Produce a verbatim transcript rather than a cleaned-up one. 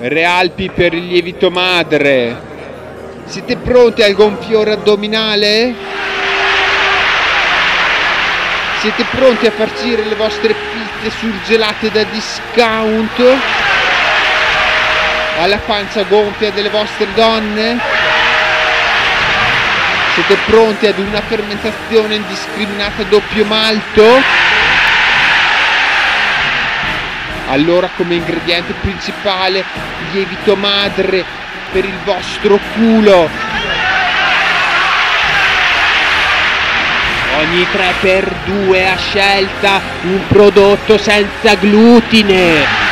Realpi per il lievito madre. Siete pronti al gonfiore addominale? Siete pronti a farcire le vostre pizze surgelate da discount? Alla pancia gonfia delle vostre donne? Siete pronti ad una fermentazione indiscriminata a doppio malto? Allora, come ingrediente principale, lievito madre per il vostro culo. Ogni tre per due a scelta un prodotto senza glutine.